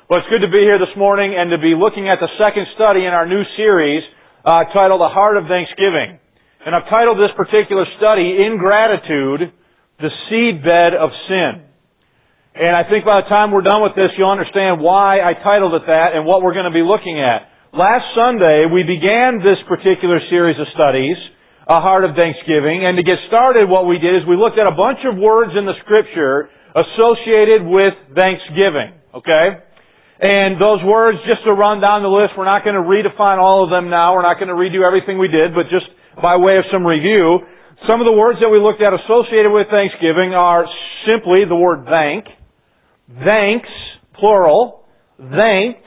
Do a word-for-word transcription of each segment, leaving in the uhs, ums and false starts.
Well, it's good to be here this morning and to be looking at the second study in our new series uh, titled The Heart of Thanksgiving. And I've titled this particular study, Ingratitude, the Seedbed of Sin. And I think by the time we're done with this, you'll understand why I titled it that and what we're going to be looking at. Last Sunday, we began this particular series of studies, A Heart of Thanksgiving, and to get started, what we did is we looked at a bunch of words in the Scripture associated with Thanksgiving, okay? And those words, just to run down the list, we're not going to redefine all of them now. We're not going to redo everything we did, but just by way of some review, some of the words that we looked at associated with Thanksgiving are simply the word thank, thanks, plural, thanked,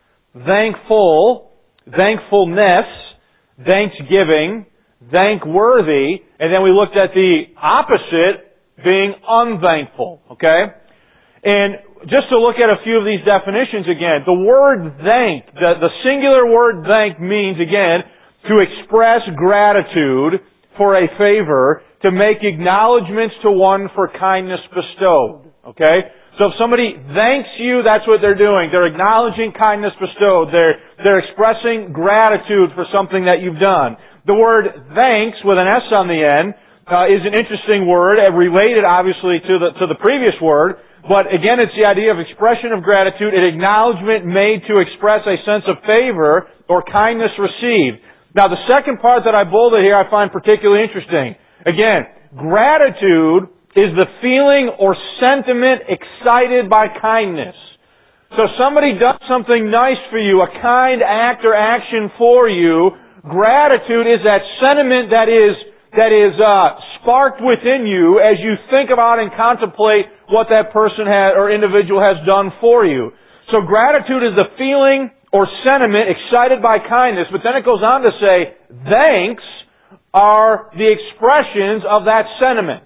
thankful, thankfulness, thanksgiving, thankworthy, and then we looked at the opposite being unthankful, okay? And just to look at a few of these definitions again, the word thank, the, the singular word thank means, again, to express gratitude for a favor, to make acknowledgments to one for kindness bestowed. Okay? So if somebody thanks you, that's what they're doing. They're acknowledging kindness bestowed. They're, they're expressing gratitude for something that you've done. The word thanks, with an S on the end, uh, is an interesting word, and related, obviously, to the, to the previous word. But again, it's the idea of expression of gratitude, an acknowledgement made to express a sense of favor or kindness received. Now, the second part that I bolded here I find particularly interesting. Again, gratitude is the feeling or sentiment excited by kindness. So somebody does something nice for you, a kind act or action for you. Gratitude is that sentiment that is that is uh, sparked within you as you think about and contemplate what that person has or individual has done for you. So gratitude is the feeling or sentiment excited by kindness, but then it goes on to say, thanks are the expressions of that sentiment.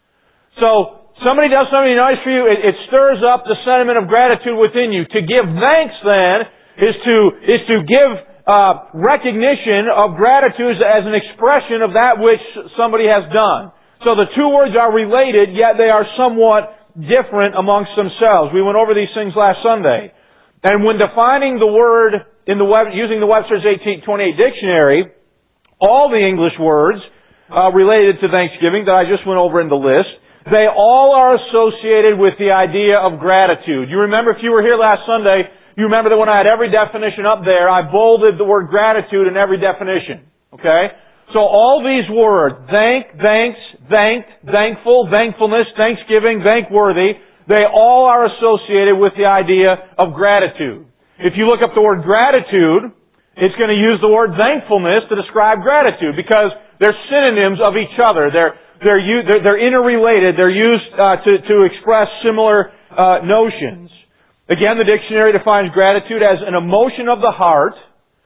So somebody does something nice for you, it, it stirs up the sentiment of gratitude within you. To give thanks then is to is to give Uh, recognition of gratitude as an expression of that which somebody has done. So the two words are related, yet they are somewhat different amongst themselves. We went over these things last Sunday. And when defining the word in the web, using the Webster's eighteen twenty-eight dictionary, all the English words uh, related to Thanksgiving that I just went over in the list, they all are associated with the idea of gratitude. You remember, if you were here last Sunday, you remember that when I had every definition up there, I bolded the word gratitude in every definition. Okay? So all these words, thank, thanks, thanked, thankful, thankfulness, thanksgiving, thankworthy, they all are associated with the idea of gratitude. If you look up the word gratitude, it's going to use the word thankfulness to describe gratitude because they're synonyms of each other. They're they're they're, they're interrelated. They're used uh, to to express similar uh, notions. Again, the dictionary defines gratitude as an emotion of the heart,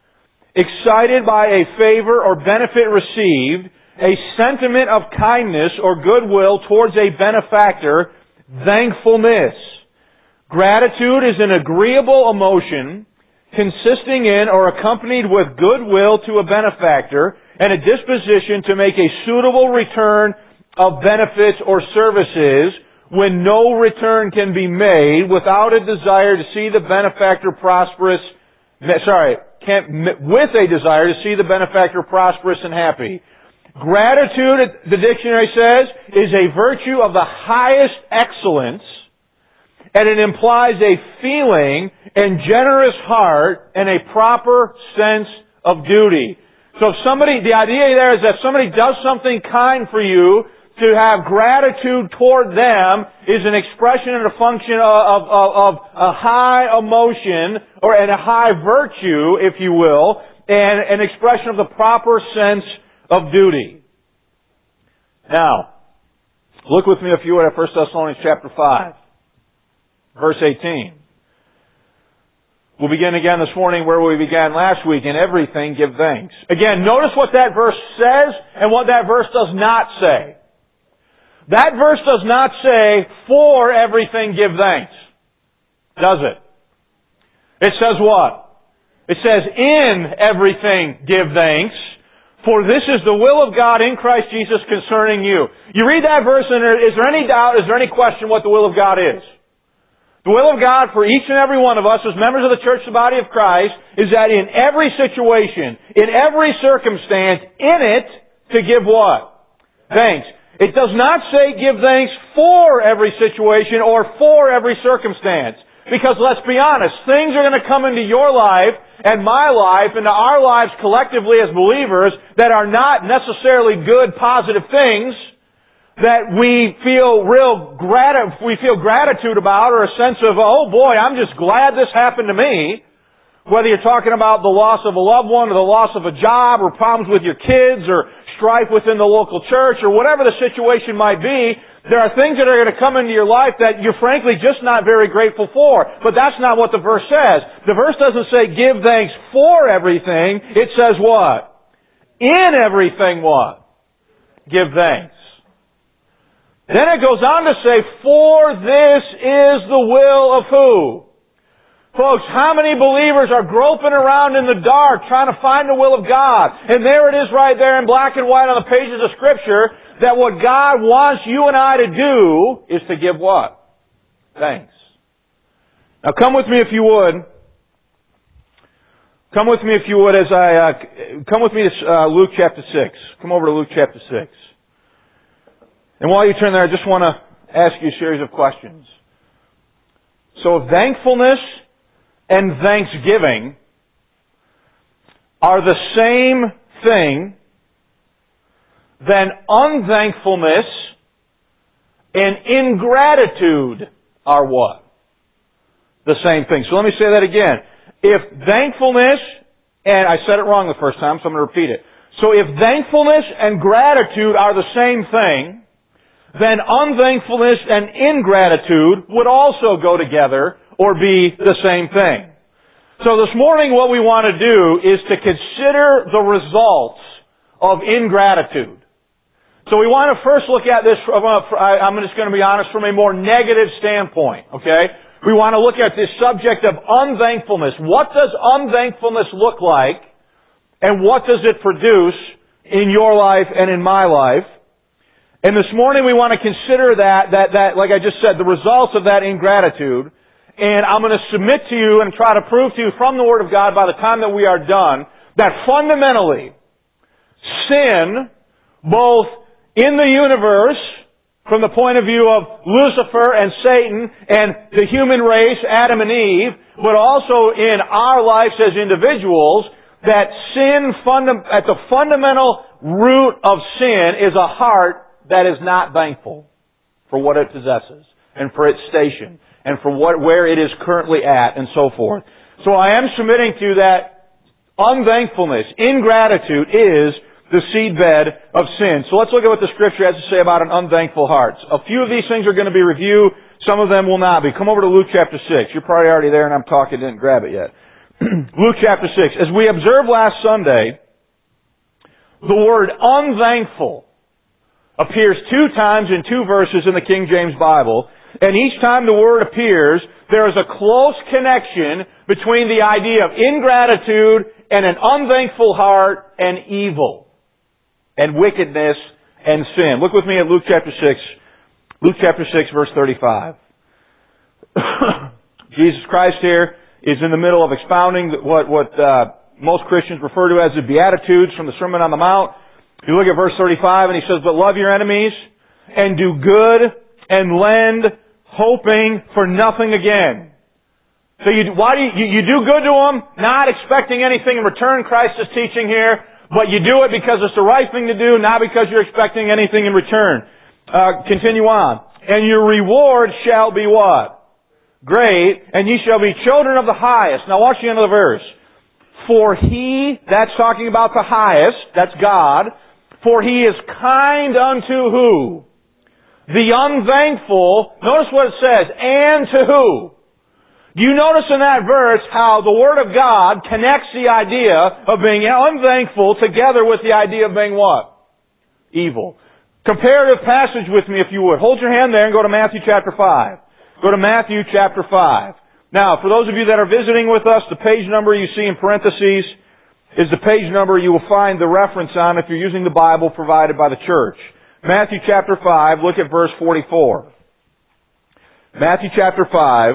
excited by a favor or benefit received, a sentiment of kindness or goodwill towards a benefactor, thankfulness. Gratitude is an agreeable emotion consisting in or accompanied with goodwill to a benefactor and a disposition to make a suitable return of benefits or services when no return can be made without a desire to see the benefactor prosperous, sorry, can't, with a desire to see the benefactor prosperous and happy. Gratitude, the dictionary says, is a virtue of the highest excellence, and it implies a feeling and generous heart and a proper sense of duty. So if somebody, the idea there is that if somebody does something kind for you, to have gratitude toward them is an expression and a function of, of, of a high emotion or and a high virtue, if you will, and an expression of the proper sense of duty. Now, look with me, if you would, at First Thessalonians chapter five, verse eighteen. We'll begin again this morning where we began last week. In everything, give thanks. Again, notice what that verse says and what that verse does not say. That verse does not say, for everything give thanks. Does it? It says what? It says, in everything give thanks, for this is the will of God in Christ Jesus concerning you. You read that verse and is there any doubt, is there any question what the will of God is? The will of God for each and every one of us as members of the church, the body of Christ, is that in every situation, in every circumstance, in it, to give what? Thanks. It does not say give thanks for every situation or for every circumstance. Because let's be honest, things are going to come into your life and my life, into our lives collectively as believers, that are not necessarily good, positive things, that we feel real grat- we feel gratitude about, or a sense of, oh boy, I'm just glad this happened to me. Whether you're talking about the loss of a loved one, or the loss of a job, or problems with your kids, or strife within the local church, or whatever the situation might be, there are things that are going to come into your life that you're frankly just not very grateful for. But that's not what the verse says. The verse doesn't say give thanks for everything. It says what? In everything what? Give thanks. Then it goes on to say, for this is the will of who? Folks, how many believers are groping around in the dark trying to find the will of God? And there it is right there in black and white on the pages of Scripture, that what God wants you and I to do is to give what? Thanks. Now come with me if you would. Come with me if you would as I, uh, come with me to uh, Luke chapter six. Come over to Luke chapter six. And while you turn there, I just want to ask you a series of questions. So if thankfulness and thanksgiving are the same thing, then unthankfulness and ingratitude are what? The same thing. So let me say that again. If thankfulness, and I said it wrong the first time, so I'm going to repeat it. So if thankfulness and gratitude are the same thing, then unthankfulness and ingratitude would also go together or be the same thing. So this morning what we want to do is to consider the results of ingratitude. So we want to first look at this, from a, I'm just going to be honest, from a more negative standpoint, okay? We want to look at this subject of unthankfulness. What does unthankfulness look like, and what does it produce in your life and in my life? And this morning we want to consider that, that, that, like I just said, the results of that ingratitude. And I'm going to submit to you and try to prove to you from the Word of God by the time that we are done, that fundamentally, sin, both in the universe, from the point of view of Lucifer and Satan and the human race, Adam and Eve, but also in our lives as individuals, that sin, funda- at the fundamental root of sin is a heart that is not thankful for what it possesses and for its station and for what, where it is currently at and so forth. So I am submitting to you that unthankfulness, ingratitude is the seedbed of sin. So let's look at what the Scripture has to say about an unthankful heart. A few of these things are going to be reviewed. Some of them will not be. Come over to Luke chapter six. You're probably already there and I'm talking, didn't grab it yet. Luke chapter six. As we observed last Sunday, the word unthankful appears two times in two verses in the King James Bible. And each time the word appears, there is a close connection between the idea of ingratitude and an unthankful heart and evil and wickedness and sin. Look with me at Luke chapter six. Luke chapter six, verse thirty-five. Jesus Christ here is in the middle of expounding what, what uh, most Christians refer to as the Beatitudes from the Sermon on the Mount. You look at verse thirty-five and he says, but love your enemies and do good and lend, hoping for nothing again. So you, why do you, you, you do good to them, not expecting anything in return, Christ is teaching here, but you do it because it's the right thing to do, not because you're expecting anything in return. Uh, continue on. And your reward shall be what? Great, and ye shall be children of the highest. Now watch the end of the verse. For He, that's talking about the highest, that's God, for He is kind unto who? The unthankful. Notice what it says, and to who? Do you notice in that verse how the Word of God connects the idea of being unthankful together with the idea of being what? Evil. Comparative passage with me if you would. Hold your hand there and go to Matthew chapter five. Go to Matthew chapter five. Now, for those of you that are visiting with us, the page number you see in parentheses is the page number you will find the reference on if you're using the Bible provided by the church. Matthew chapter five, look at verse forty-four. Matthew chapter five,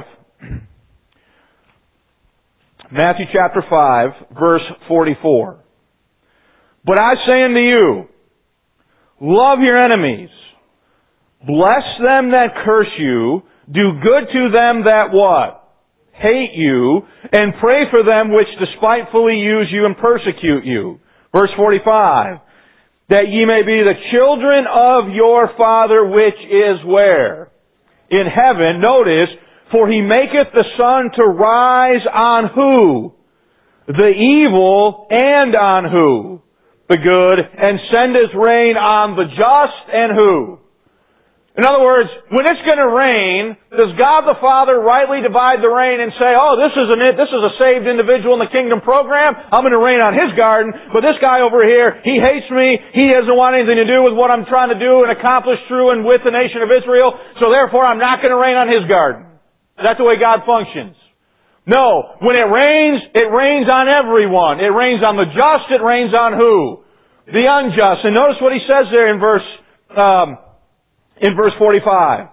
Matthew chapter five, verse forty-four. But I say unto you, love your enemies, bless them that curse you, do good to them that what? Hate you, and pray for them which despitefully use you and persecute you. Verse forty-five. That ye may be the children of your Father which is where? In heaven. Notice, for He maketh the sun to rise on who? The evil, and on who? The good, and send His rain on the just, and who? In other words, when it's going to rain, does God the Father rightly divide the rain and say, oh, this isn't it, this is a saved individual in the kingdom program, I'm going to rain on his garden, but this guy over here, he hates me, he doesn't want anything to do with what I'm trying to do and accomplish through and with the nation of Israel, so therefore I'm not going to rain on his garden. Is that the way God functions? No. When it rains, it rains on everyone. It rains on the just, it rains on who? The unjust. And notice what he says there in verse, um, in verse forty-five.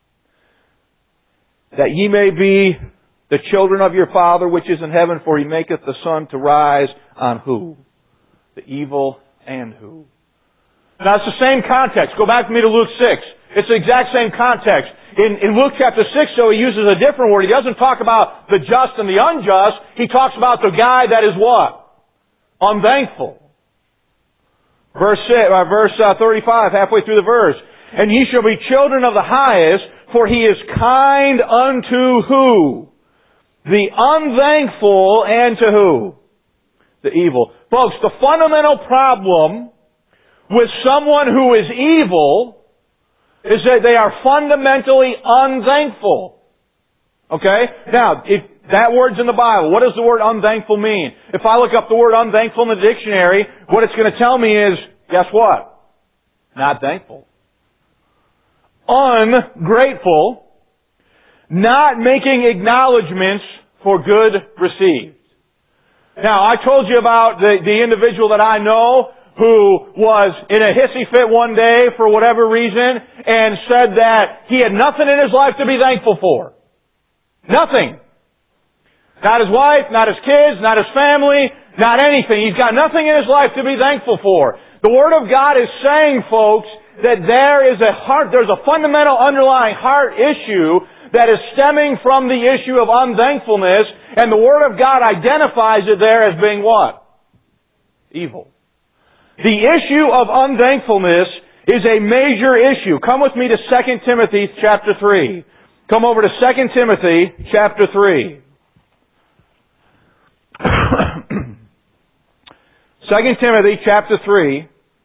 That ye may be the children of your Father which is in heaven, for He maketh the sun to rise on who? The evil and who? Now it's the same context. Go back with me to Luke six. It's the exact same context. In, in Luke chapter six, though, he uses a different word. He doesn't talk about the just and the unjust. He talks about the guy that is what? Unthankful. Verse, uh, verse uh, thirty-five, halfway through the verse. And ye shall be children of the highest, for He is kind unto who? The unthankful, and to who? The evil. Folks, the fundamental problem with someone who is evil is that they are fundamentally unthankful. Okay? Now, if that word's in the Bible, what does the word unthankful mean? If I look up the word unthankful in the dictionary, what it's going to tell me is, guess what? Not thankful. Ungrateful, not making acknowledgments for good received. Now, I told you about the, the individual that I know who was in a hissy fit one day for whatever reason and said that he had nothing in his life to be thankful for. Nothing. Not his wife, not his kids, not his family, not anything. He's got nothing in his life to be thankful for. The Word of God is saying, folks, that there is a heart, there's a fundamental underlying heart issue that is stemming from the issue of unthankfulness, and the Word of God identifies it there as being what? Evil. The issue of unthankfulness is a major issue. Come with me to Second Timothy chapter three. Come over to Second Timothy chapter three. Second Timothy chapter three.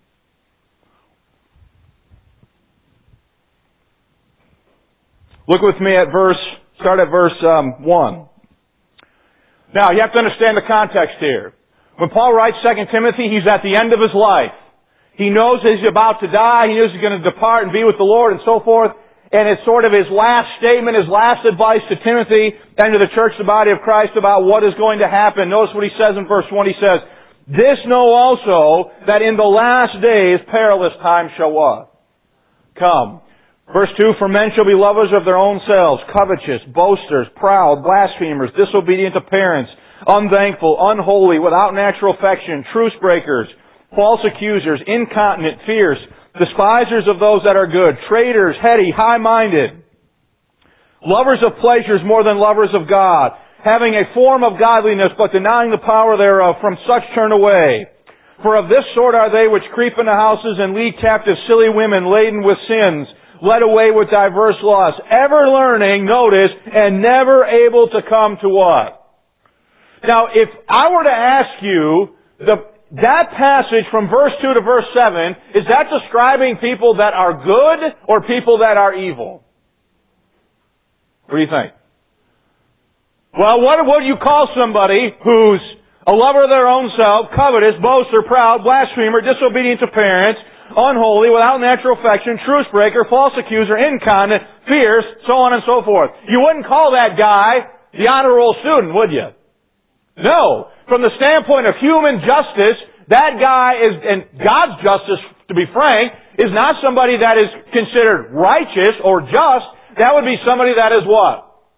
Look with me at verse, start at verse um, one. Now, you have to understand the context here. When Paul writes Second Timothy, he's at the end of his life. He knows that he's about to die. He knows he's going to depart and be with the Lord and so forth. And it's sort of his last statement, his last advice to Timothy and to the church, the body of Christ, about what is going to happen. Notice what he says in verse one. He says, this know also that in the last days perilous times shall what? Come. Verse two, for men shall be lovers of their own selves, covetous, boasters, proud, blasphemers, disobedient to parents, unthankful, unholy, without natural affection, truce breakers, false accusers, incontinent, fierce, despisers of those that are good, traitors, heady, high-minded, lovers of pleasures more than lovers of God, having a form of godliness but denying the power thereof, from such turn away. For of this sort are they which creep into houses and lead captive silly women laden with sins, led away with diverse lusts, ever learning, notice, and never able to come to what? Now, if I were to ask you, the, that passage from verse two to verse seven, is that describing people that are good or people that are evil? What do you think? Well, what would you call somebody who's a lover of their own self, covetous, boaster, proud, blasphemer, disobedient to parents, unholy, without natural affection, truce breaker, false accuser, incontinent, fierce, so on and so forth? You wouldn't call that guy the honor roll student, would you? No. From the standpoint of human justice, that guy is, and God's justice, to be frank, is not somebody that is considered righteous or just. That would be somebody that is what?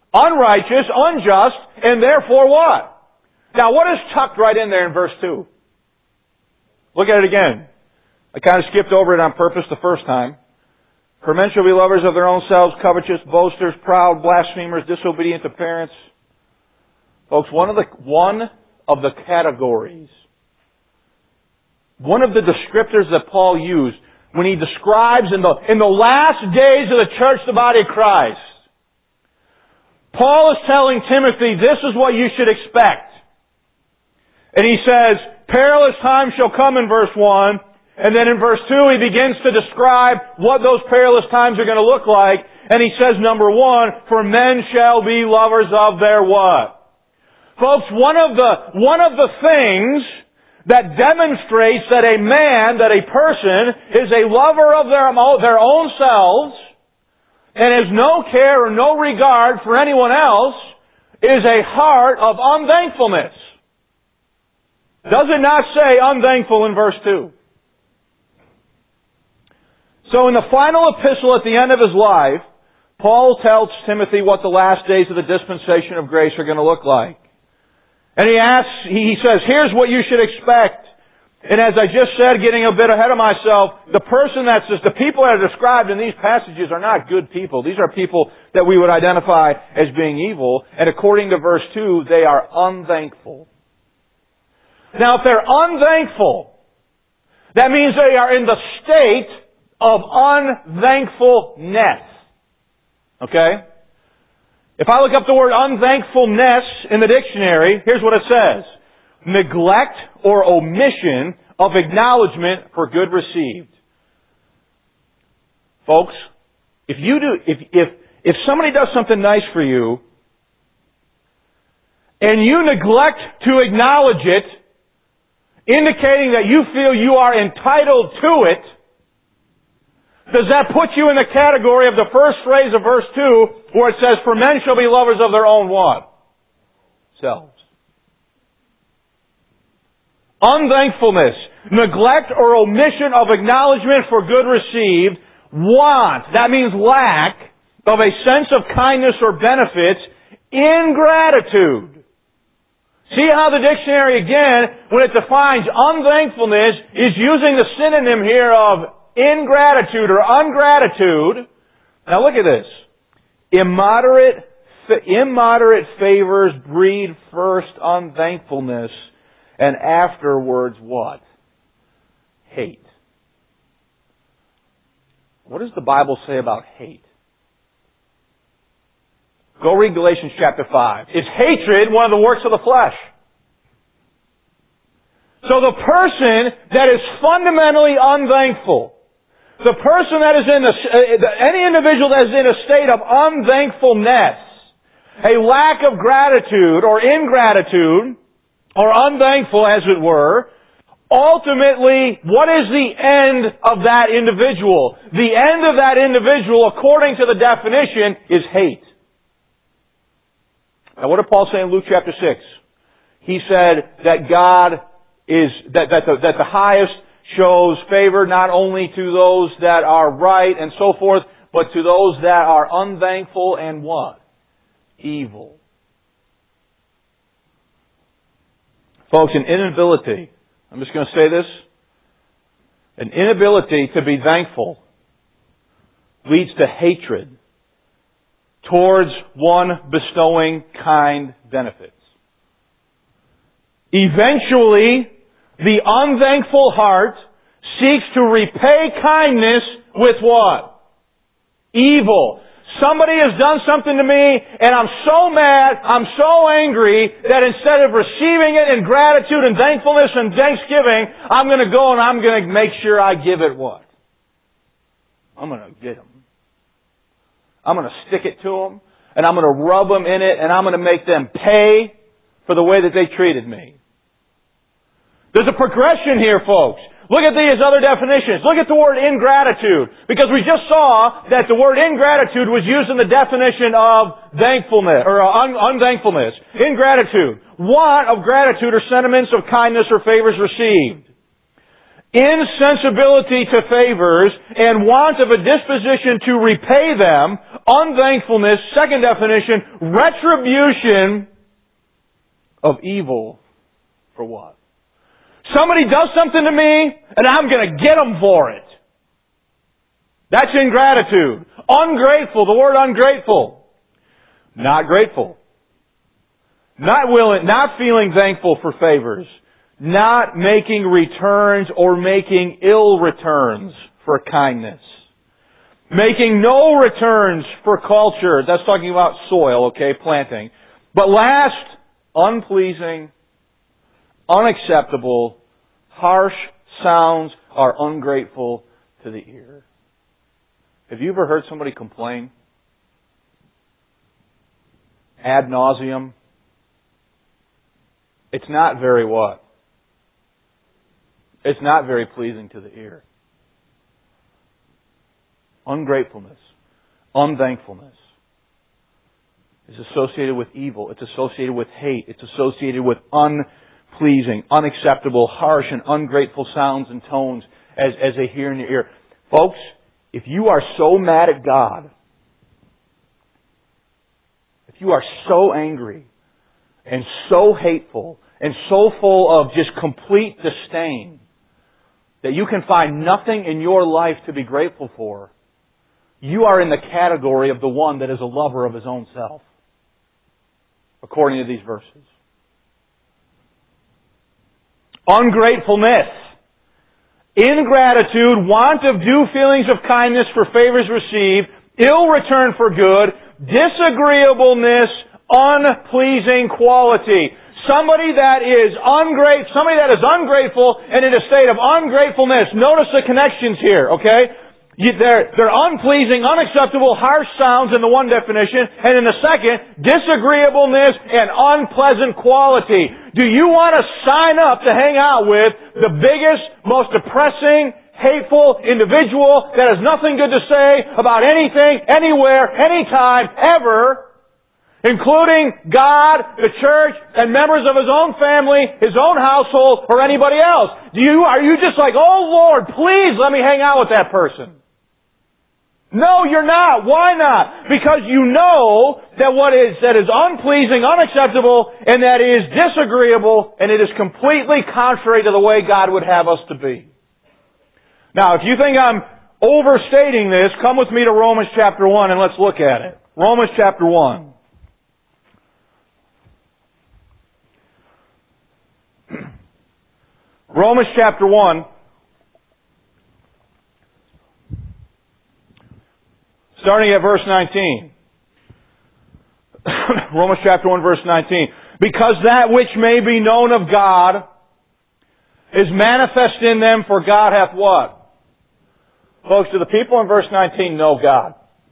unrighteous, unjust, and therefore what? Now what is tucked right in there in verse two? Look at it again. I kind of skipped over it on purpose the first time. For men shall be lovers of their own selves, covetous, boasters, proud, blasphemers, disobedient to parents. Folks, one of the, one of the categories, one of the descriptors that Paul used when he describes in the, in the last days of the church, the body of Christ, Paul is telling Timothy, this is what you should expect. And he says, perilous times shall come in verse one. And then in verse two, he begins to describe what those perilous times are going to look like. And he says, number one, for men shall be lovers of their what? Folks, one of the, one of the things that demonstrates that a man, that a person, is a lover of their, their own selves, and has no care or no regard for anyone else, is a heart of unthankfulness. Does it not say unthankful in verse two? So in the final epistle at the end of his life, Paul tells Timothy what the last days of the dispensation of grace are going to look like. And he asks, he says, here's what you should expect. And as I just said, getting a bit ahead of myself, the person that's just, the people that are described in these passages are not good people. These are people that we would identify as being evil. And according to verse two, they are unthankful. Now if they're unthankful, that means they are in the state of unthankfulness. Okay? If I look up the word unthankfulness in the dictionary, here's what it says. Neglect or omission of acknowledgement for good received. Folks, if you do, if, if, if somebody does something nice for you, and you neglect to acknowledge it, indicating that you feel you are entitled to it, does that put you in the category of the first phrase of verse two, where it says, for men shall be lovers of their own what? Selves. Unthankfulness, neglect or omission of acknowledgement for good received, want, that means lack, of a sense of kindness or benefits, ingratitude. See how the dictionary again, when it defines unthankfulness, is using the synonym here of ingratitude or ungratitude. Now look at this. Immoderate, immoderate favors breed first unthankfulness, and afterwards what? Hate. What does the Bible say about hate? Go read Galatians chapter five. Is hatred one of the works of the flesh? So the person that is fundamentally unthankful, the person that is in a, any individual that is in a state of unthankfulness, a lack of gratitude or ingratitude, or unthankful as it were, ultimately, what is the end of that individual? The end of that individual, according to the definition, is hate. Now what did Paul say in Luke chapter six? He said that God is, that, that, the, that the highest shows favor not only to those that are right and so forth, but to those that are unthankful and what? Evil. Folks, an inability, I'm just going to say this, an inability to be thankful leads to hatred towards one bestowing kind benefits. Eventually, the unthankful heart seeks to repay kindness with what? Evil. Somebody has done something to me, and I'm so mad, I'm so angry, that instead of receiving it in gratitude and thankfulness and thanksgiving, I'm going to go and I'm going to make sure I give it what? I'm going to get them. I'm going to stick it to them, and I'm going to rub them in it, and I'm going to make them pay for the way that they treated me. There's a progression here, folks. Look at these other definitions. Look at the word ingratitude. Because we just saw that the word ingratitude was used in the definition of thankfulness, or un- unthankfulness. Ingratitude. Want of gratitude or sentiments of kindness or favors received. insensibility to favors, and want of a disposition to repay them, unthankfulness, second definition, retribution of evil for what? Somebody does something to me, and I'm going to get them for it. That's ingratitude. Ungrateful, the word ungrateful. Not grateful. Not willing, not feeling thankful for favors. Not making returns or making ill returns for kindness. Making no returns for culture. That's talking about soil, okay, planting. But last, unpleasing, unacceptable, harsh sounds are ungrateful to the ear. Have you ever heard somebody complain? Ad nauseum. It's not very what? It's not very pleasing to the ear. Ungratefulness, unthankfulness is associated with evil. It's associated with hate. It's associated with unpleasing, unacceptable, harsh, and ungrateful sounds and tones as, as they hear in your ear. Folks, if you are so mad at God, if you are so angry and so hateful and so full of just complete disdain that you can find nothing in your life to be grateful for, you are in the category of the one that is a lover of his own self, according to these verses. Ungratefulness, ingratitude, want of due feelings of kindness for favors received, ill return for good, disagreeableness, unpleasing quality. Somebody that is ungrateful, somebody that is ungrateful and in a state of ungratefulness. Notice the connections here, okay? You, they're, they're unpleasing, unacceptable, harsh sounds in the one definition, and in the second, disagreeableness and unpleasant quality. Do you want to sign up to hang out with the biggest, most depressing, hateful individual that has nothing good to say about anything, anywhere, anytime, ever, including God, the church, and members of his own family, his own household, or anybody else? Do you, are you just like, oh Lord, please let me hang out with that person? No, you're not. Why not? Because you know that what is, that is unpleasing, unacceptable, and that is disagreeable, and it is completely contrary to the way God would have us to be. Now, if you think I'm overstating this, come with me to Romans chapter one and let's look at it. Romans chapter one. Romans chapter one. Starting at verse nineteen. Romans chapter one, verse nineteen. Because that which may be known of God is manifest in them, for God hath what? Folks, do the people in verse nineteen know God?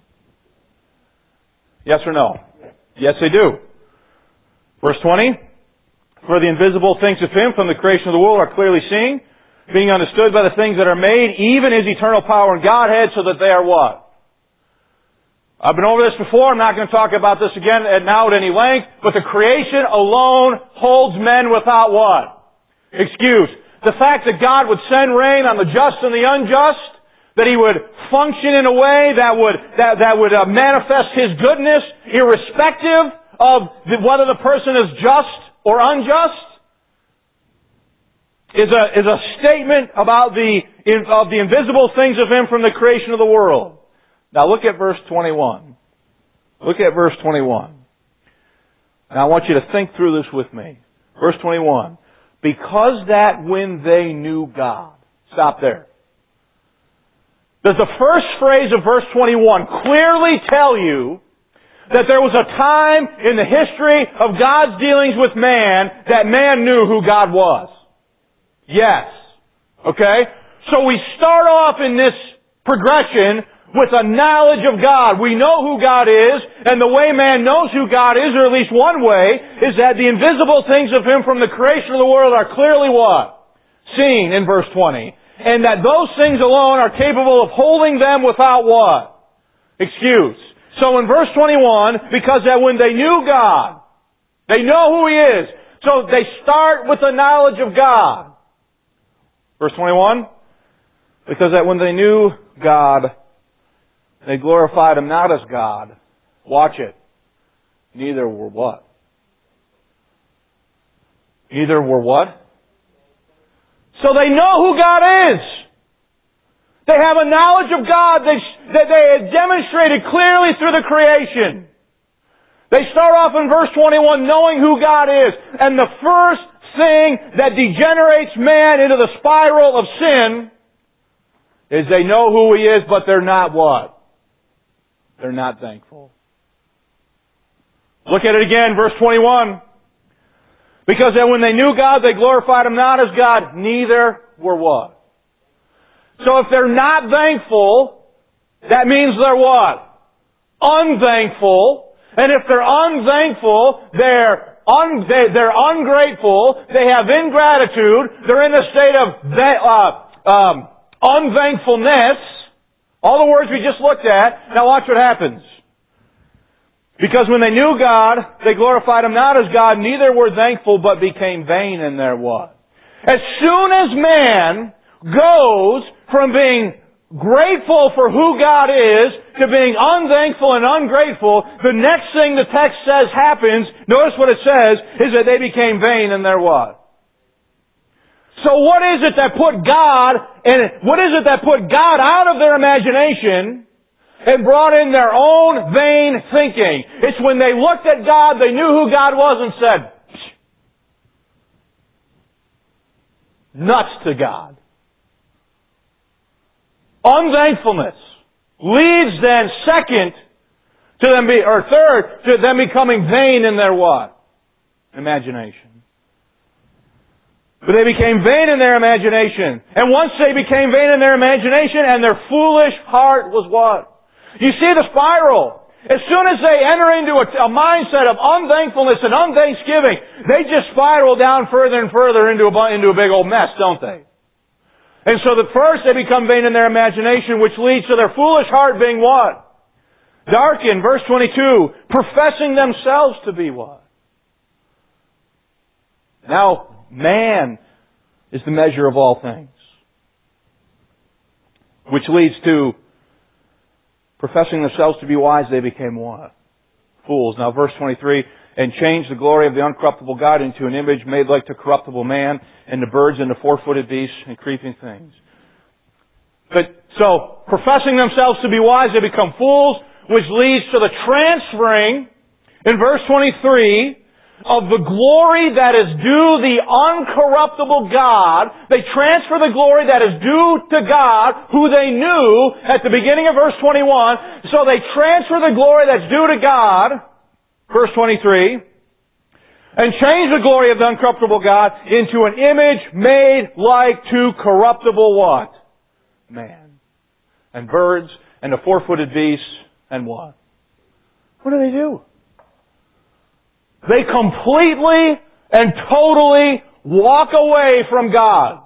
Yes or no? Yes, they do. Verse twenty. For the invisible things of Him from the creation of the world are clearly seen, being understood by the things that are made, even His eternal power and Godhead, so that they are what? I've been over this before, I'm not going to talk about this again now at any length, but the creation alone holds men without what? Excuse. The fact that God would send rain on the just and the unjust, that He would function in a way that would, that, that would uh, manifest His goodness, irrespective of the, whether the person is just or unjust, is a, is a statement about the, in, of the invisible things of Him from the creation of the world. Now look at verse twenty-one. Look at verse twenty-one. And I want you to think through this with me. Verse twenty-one. Because that when they knew God. Stop there. Does the first phrase of verse twenty-one clearly tell you that there was a time in the history of God's dealings with man that man knew who God was? Yes. Okay? So we start off in this progression with a knowledge of God. We know who God is, and the way man knows who God is, or at least one way, is that the invisible things of Him from the creation of the world are clearly what? Seen in verse twenty. And that those things alone are capable of holding them without what? Excuse. So in verse twenty-one, because that when they knew God, they know who He is. So they start with the knowledge of God. Verse twenty-one. Because that when they knew God, they glorified Him not as God. Watch it. Neither were what? Neither were what? So they know who God is. They have a knowledge of God that they, they have demonstrated clearly through the creation. They start off in verse twenty-one knowing who God is. And the first thing that degenerates man into the spiral of sin is they know who He is, but they're not what? They're not thankful. Look at it again, verse twenty-one. Because that when they knew God, they glorified Him not as God, neither were what? So if they're not thankful, that means they're what? Unthankful. And if they're unthankful, they're un, they, they're ungrateful, they have ingratitude, they're in a state of uh, um, unthankfulness. All the words we just looked at. Now watch what happens. Because when they knew God, they glorified Him not as God, neither were thankful, but became vain in their what? As soon as man goes from being grateful for who God is to being unthankful and ungrateful, the next thing the text says happens, notice what it says, is that they became vain in their what? So what is it that put God, and what is it that put God out of their imagination and brought in their own vain thinking? It's when they looked at God, they knew who God was and said, nuts to God. Unthankfulness leads then second to them be, or third, to them becoming vain in their what? Imagination. But they became vain in their imagination. And once they became vain in their imagination and their foolish heart was what? You see the spiral. As soon as they enter into a, a mindset of unthankfulness and unthanksgiving, they just spiral down further and further into a, into a big old mess, don't they? And so that first they become vain in their imagination, which leads to their foolish heart being what? Darkened. Verse twenty-two, professing themselves to be what? Now, man is the measure of all things. Which leads to professing themselves to be wise, they became what? Fools. Now verse twenty-three, and changed the glory of the uncorruptible God into an image made like to corruptible man, and to birds, and to four-footed beasts, and creeping things. But, so, professing themselves to be wise, they become fools, which leads to the transferring, in verse twenty-three, of the glory that is due the uncorruptible God. They transfer the glory that is due to God, who they knew at the beginning of verse twenty-one. So they transfer the glory that's due to God, verse twenty-three, and change the glory of the uncorruptible God into an image made like to corruptible what? Man. And birds, and the four-footed beasts, and what? What do they do? They completely and totally walk away from God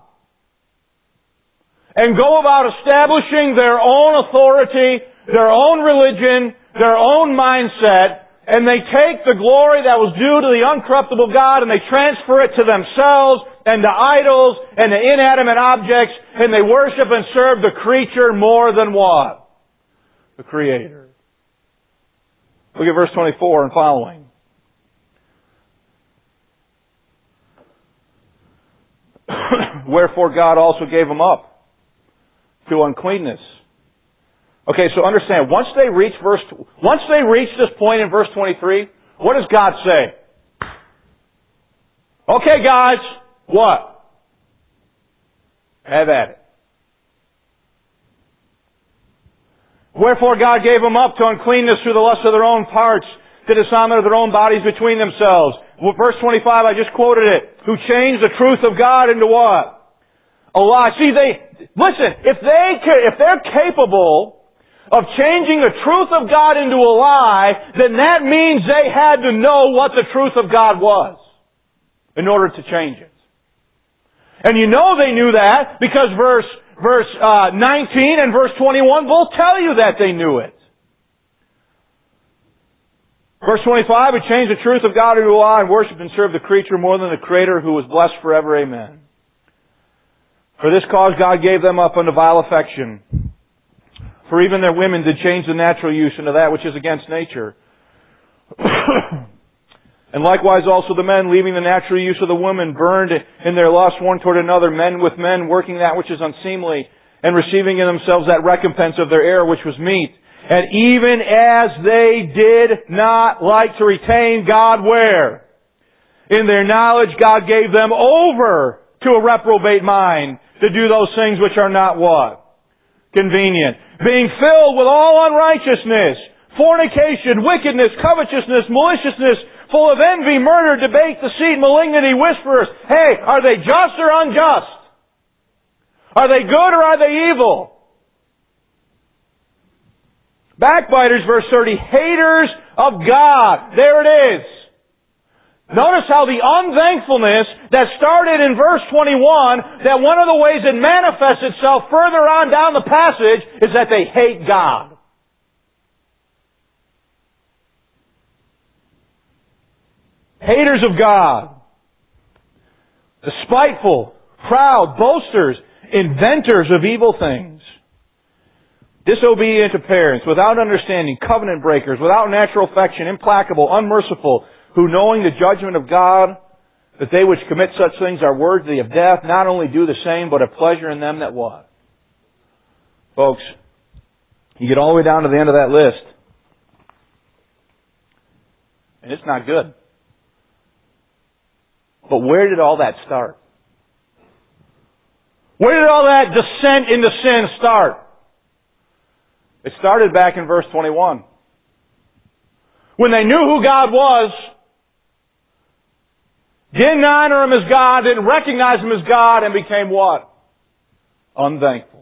and go about establishing their own authority, their own religion, their own mindset, and they take the glory that was due to the uncorruptible God and they transfer it to themselves and to idols and to inanimate objects, and they worship and serve the creature more than what? The Creator. Look at verse twenty-four and following. Wherefore God also gave them up to uncleanness. Okay, so understand, once they reach verse, once they reach this point in verse twenty-three, what does God say? Okay guys, what? Have at it. Wherefore God gave them up to uncleanness through the lust of their own parts, to dishonor their own bodies between themselves. Well, verse twenty-five, I just quoted it. Who changed the truth of God into what? A lie. See, they, listen, if they, if they're capable of changing the truth of God into a lie, then that means they had to know what the truth of God was in order to change it. And you know they knew that because verse, verse uh, nineteen and verse twenty-one both tell you that they knew it. Verse twenty-five, who changed the truth of God into a lie and worshiped and served the creature more than the Creator, who was blessed forever. Amen. For this cause God gave them up unto vile affection. For even their women did change the natural use into that which is against nature. And likewise also the men, leaving the natural use of the woman, burned in their lust one toward another, men with men, working that which is unseemly, and receiving in themselves that recompense of their error which was meet. And even as they did not like to retain God where? In their knowledge God gave them over to a reprobate mind, to do those things which are not what? Convenient. Being filled with all unrighteousness, fornication, wickedness, covetousness, maliciousness, full of envy, murder, debate, deceit, malignity, whisperers. Hey, are they just or unjust? Are they good or are they evil? Backbiters, verse thirty, haters of God. There it is. Notice how the unthankfulness that started in verse twenty-one, that one of the ways it manifests itself further on down the passage is that they hate God. Haters of God. The spiteful, proud, boasters, inventors of evil things. Disobedient to parents, without understanding, covenant breakers, without natural affection, implacable, unmerciful, who knowing the judgment of God, that they which commit such things are worthy of death, not only do the same, but have pleasure in them that what? Folks, you get all the way down to the end of that list, and it's not good. But where did all that start? Where did all that descent into sin start? It started back in verse twenty-one. When they knew who God was, didn't honor Him as God, didn't recognize Him as God, and became what? Unthankful.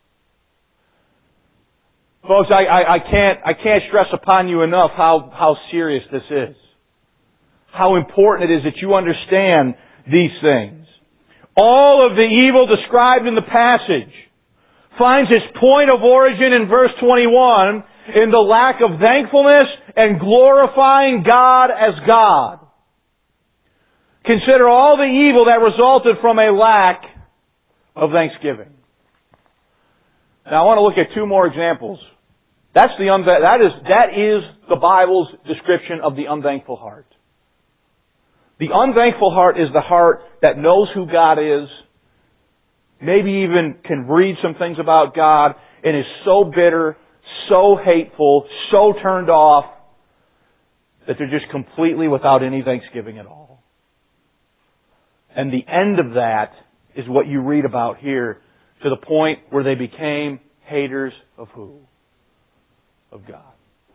Folks, I, I, I can't I can't stress upon you enough how, how serious this is. How important it is that you understand these things. All of the evil described in the passage finds its point of origin in verse twenty-one in the lack of thankfulness and glorifying God as God. Consider all the evil that resulted from a lack of thanksgiving. Now I want to look at two more examples. That's the untha- that is that is the Bible's description of the unthankful heart. The unthankful heart is the heart that knows who God is, maybe even can read some things about God, and is so bitter, so hateful, so turned off, that they're just completely without any thanksgiving at all. And the end of that is what you read about here, to the point where they became haters of who? Of God.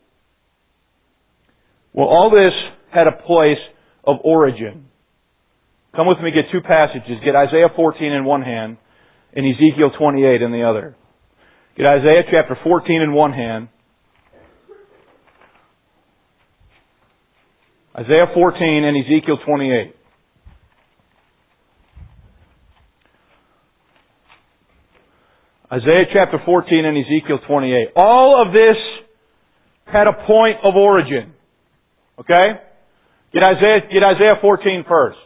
Well, all this had a place of origin. Come with me, get two passages. Get Isaiah fourteen in one hand and Ezekiel twenty-eight in the other. Get Isaiah chapter fourteen in one hand. Isaiah fourteen and Ezekiel twenty-eight. Isaiah chapter fourteen and Ezekiel twenty-eight. All of this had a point of origin. Okay? Get Isaiah, get Isaiah fourteen first.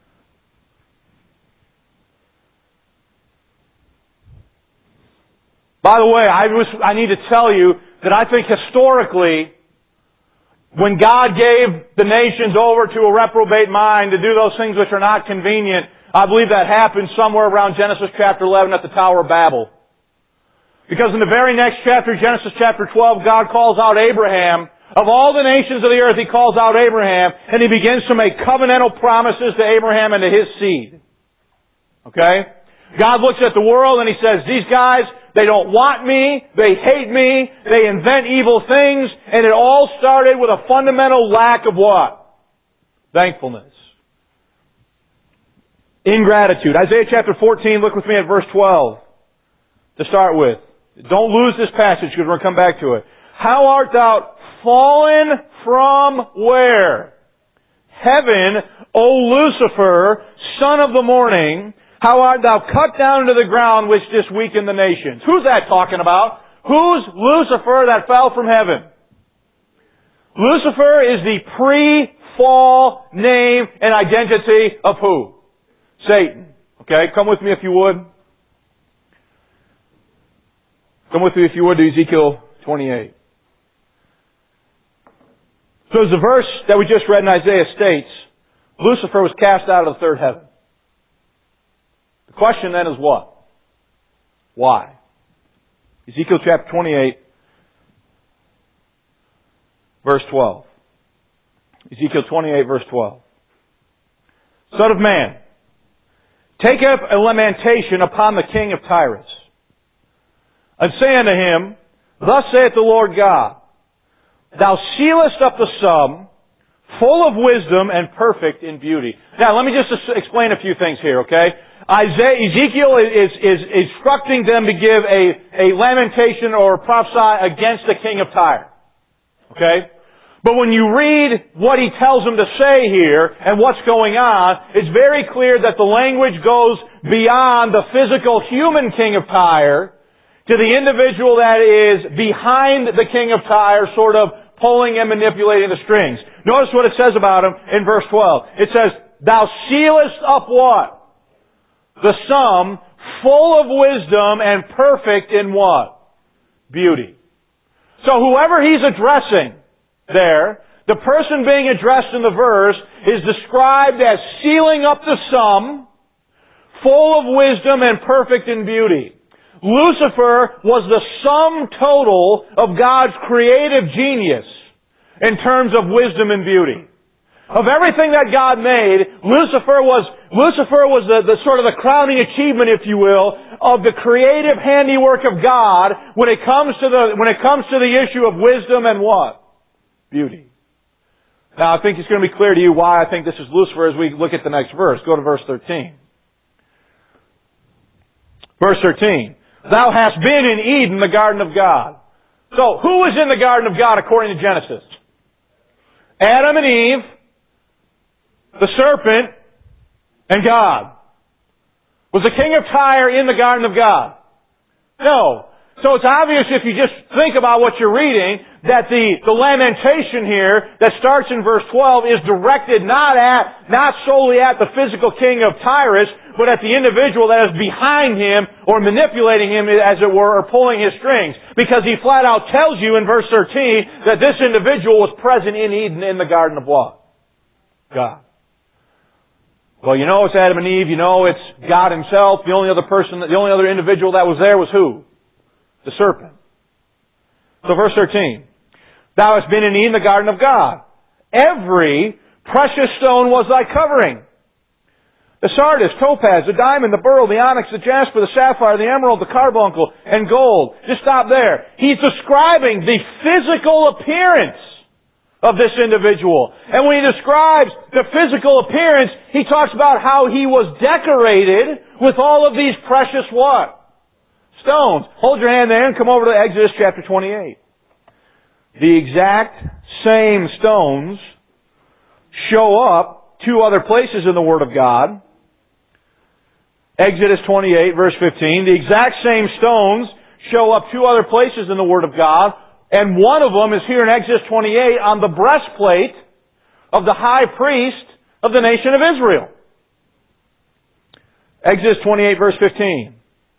By the way, I, was, I need to tell you that I think historically, when God gave the nations over to a reprobate mind to do those things which are not convenient, I believe that happened somewhere around Genesis chapter eleven at the Tower of Babel. Because in the very next chapter, Genesis chapter twelve, God calls out Abraham. Of all the nations of the earth, He calls out Abraham, and He begins to make covenantal promises to Abraham and to his seed. Okay? God looks at the world and He says, these guys, they don't want me, they hate me, they invent evil things, and it all started with a fundamental lack of what? Thankfulness. Ingratitude. Isaiah chapter fourteen, look with me at verse twelve. To start with. Don't lose this passage because we're going to come back to it. How art thou fallen from where? Heaven, O Lucifer, son of the morning. How art thou cut down into the ground, which didst weaken the nations? Who's that talking about? Who's Lucifer that fell from heaven? Lucifer is the pre-fall name and identity of who? Satan. Okay, come with me if you would. Come with me, if you would, to Ezekiel twenty-eight. So as the verse that we just read in Isaiah states, Lucifer was cast out of the third heaven. The question then is what? Why? Ezekiel chapter twenty-eight, verse twelve. Ezekiel twenty-eight, verse twelve. Son of man, take up a lamentation upon the king of Tyrus, and say unto him, Thus saith the Lord God, Thou sealest up the sum, full of wisdom and perfect in beauty. Now, let me just explain a few things here, okay? Isaiah, Ezekiel is, is, is instructing them to give a, a lamentation or prophesy against the king of Tyre. Okay? But when you read what he tells them to say here and what's going on, it's very clear that the language goes beyond the physical human king of Tyre to the individual that is behind the king of Tyre, sort of pulling and manipulating the strings. Notice what it says about him in verse twelve. It says, Thou sealest up what? The sum, full of wisdom and perfect in what? Beauty. So whoever he's addressing there, the person being addressed in the verse is described as sealing up the sum, full of wisdom and perfect in beauty. Lucifer was the sum total of God's creative genius in terms of wisdom and beauty. Of everything that God made, Lucifer was Lucifer was the, the sort of the crowning achievement, if you will, of the creative handiwork of God when it comes to the when it comes to the issue of wisdom and what? Beauty. Now, I think it's going to be clear to you why I think this is Lucifer as we look at the next verse. Go to verse thirteen. Verse thirteen. Thou hast been in Eden, the garden of God. So, who was in the garden of God according to Genesis? Adam and Eve, the serpent, and God. Was the king of Tyre in the garden of God? No. So it's obvious if you just think about what you're reading that the, the lamentation here that starts in verse twelve is directed not at, not solely at the physical king of Tyrus, but at the individual that is behind him or manipulating him, as it were, or pulling his strings. Because he flat out tells you in verse thirteen that this individual was present in Eden in the garden of what? God. Well, you know it's Adam and Eve, you know it's God Himself. The only other person, the only other individual that was there was who? The serpent. So verse thirteen. Thou hast been in Eden, the garden of God. Every precious stone was thy covering. The sardis, topaz, the diamond, the beryl, the onyx, the jasper, the sapphire, the emerald, the carbuncle, and gold. Just stop there. He's describing the physical appearance of this individual. And when he describes the physical appearance, he talks about how he was decorated with all of these precious what? Stones. Hold your hand there and come over to Exodus chapter twenty-eight. The exact same stones show up two other places in the Word of God. Exodus twenty-eight, verse fifteen. The exact same stones show up two other places in the Word of God, and one of them is here in Exodus twenty-eight on the breastplate of the high priest of the nation of Israel. Exodus twenty-eight, verse fifteen.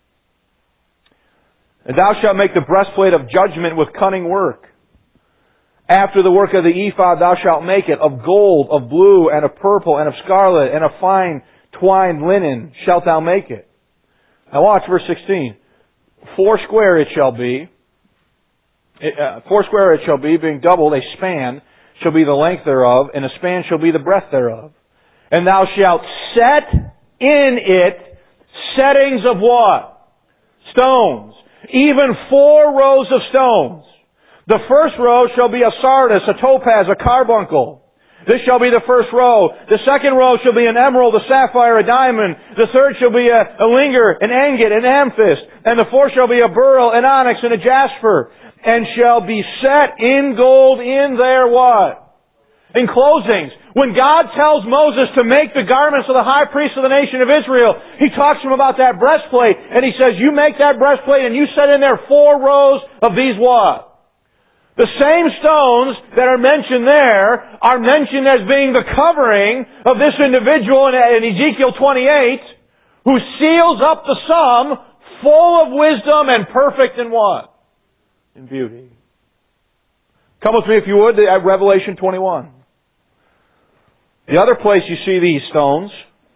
And thou shalt make the breastplate of judgment with cunning work. After the work of the ephod thou shalt make it of gold, of blue, and of purple, and of scarlet, and of fine twined linen shalt thou make it. Now watch verse sixteen. Four square it shall be. It, uh, four square it shall be, being doubled, a span shall be the length thereof, and a span shall be the breadth thereof. And thou shalt set in it settings of what? Stones. Even four rows of stones. The first row shall be a sardis, a topaz, a carbuncle. This shall be the first row. The second row shall be an emerald, a sapphire, a diamond. The third shall be a, a linger, an agate, an amethyst. And the fourth shall be a beryl, an onyx, and a jasper. And shall be set in gold in their what? In closings. When God tells Moses to make the garments of the high priest of the nation of Israel, He talks to him about that breastplate, and He says, you make that breastplate and you set in there four rows of these what? The same stones that are mentioned there are mentioned as being the covering of this individual in Ezekiel twenty-eight, who seals up the sum full of wisdom and perfect in what? In beauty. Come with me, if you would, to Revelation twenty-one. The other place you see these stones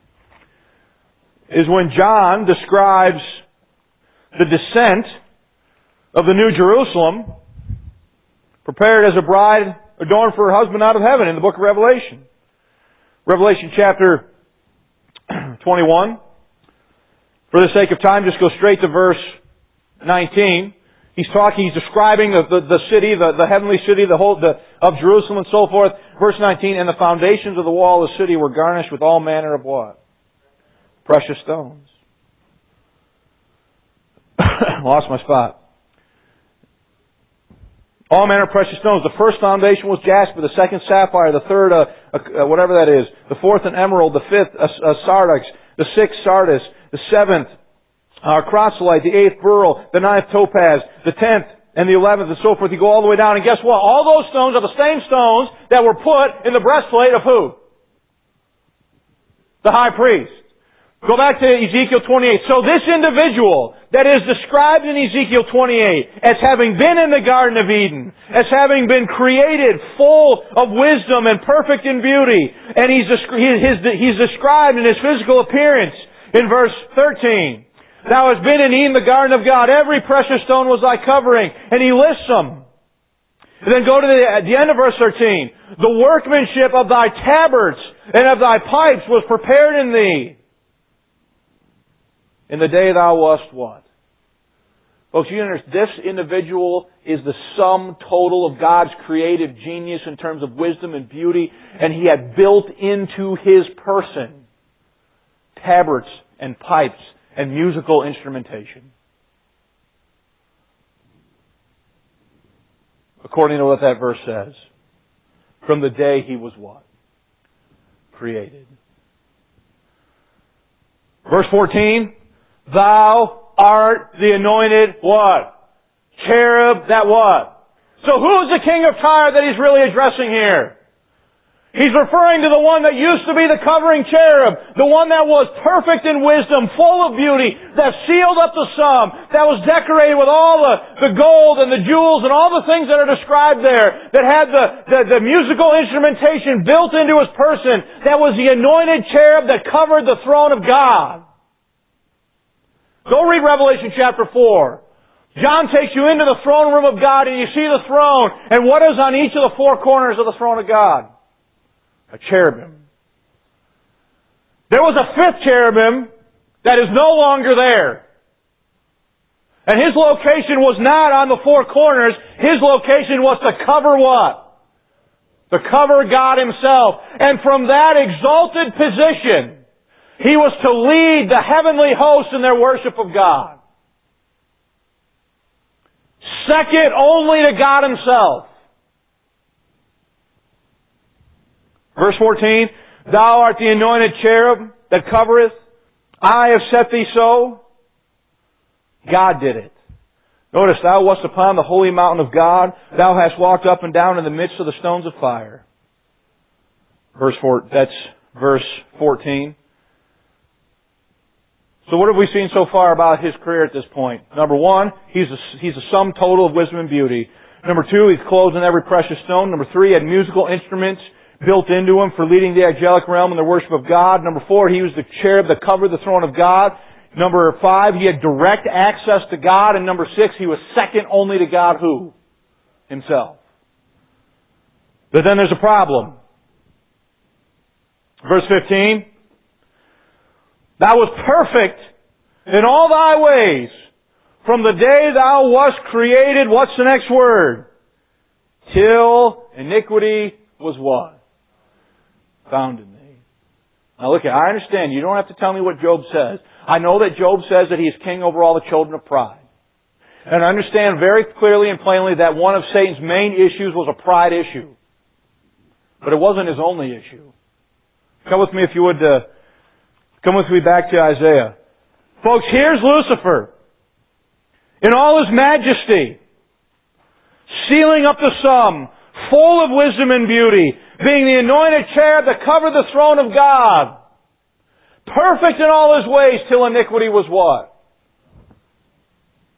is when John describes the descent of the New Jerusalem, prepared as a bride adorned for her husband out of heaven, in the book of Revelation. Revelation chapter twenty-one. For the sake of time, just go straight to verse nineteen. He's talking, he's describing the, the, the city, the, the heavenly city, the whole, the, of Jerusalem and so forth. Verse nineteen, and the foundations of the wall of the city were garnished with all manner of what? Precious stones. Lost my spot. All manner of precious stones. The first foundation was jasper, the second sapphire, the third, uh, uh, whatever that is, the fourth an emerald, the fifth a, a sardix, the sixth sardis, the seventh uh, chrysolite, the eighth beryl, the ninth topaz, the tenth and the eleventh and so forth. You go all the way down, and guess what? All those stones are the same stones that were put in the breastplate of who? The high priest. Go back to Ezekiel twenty-eight. So this individual that is described in Ezekiel twenty-eight as having been in the Garden of Eden, as having been created full of wisdom and perfect in beauty, and he's, he's, he's described in his physical appearance in verse thirteen. Thou hast been in Eden, the garden of God. Every precious stone was thy covering. And he lists them. And then go to the, at the end of verse thirteen. The workmanship of thy tabrets and of thy pipes was prepared in thee. In the day thou wast what? Folks, you understand, this individual is the sum total of God's creative genius in terms of wisdom and beauty, and he had built into his person tabrets and pipes and musical instrumentation. According to what that verse says, from the day he was what? Created. Verse fourteen, thou art the anointed what? Cherub that what? So who is the king of Tyre that he's really addressing here? He's referring to the one that used to be the covering cherub, the one that was perfect in wisdom, full of beauty, that sealed up the sum, that was decorated with all the, the gold and the jewels and all the things that are described there, that had the, the, the musical instrumentation built into his person, that was the anointed cherub that covered the throne of God. Go read Revelation chapter four. John takes you into the throne room of God and you see the throne, and what is on each of the four corners of the throne of God? A cherubim. There was a fifth cherubim that is no longer there. And his location was not on the four corners. His location was to cover what? To cover God Himself. And from that exalted position, he was to lead the heavenly hosts in their worship of God. Second only to God Himself. Verse fourteen, thou art the anointed cherub that covereth. I have set thee so. God did it. Notice, thou wast upon the holy mountain of God. Thou hast walked up and down in the midst of the stones of fire. Verse four, that's verse fourteen. So what have we seen so far about his career at this point? Number one, he's a, he's a sum total of wisdom and beauty. Number two, he's clothed in every precious stone. Number three, he had musical instruments built into him for leading the angelic realm in the worship of God. Number four, he was the cherub that covered the throne of God. Number five, he had direct access to God. And number six, he was second only to God who? Himself. But then there's a problem. Verse fifteen, thou wast perfect in all thy ways from the day thou wast created. What's the next word? Till iniquity was what? Found in thee. Now look, I understand. You don't have to tell me what Job says. I know that Job says that he is king over all the children of pride. And I understand very clearly and plainly that one of Satan's main issues was a pride issue. But it wasn't his only issue. Come with me if you would, uh, come with me back to Isaiah. Folks, here's Lucifer in all his majesty, sealing up the sum, full of wisdom and beauty, being the anointed cherub that covered the throne of God. Perfect in all his ways till iniquity was what?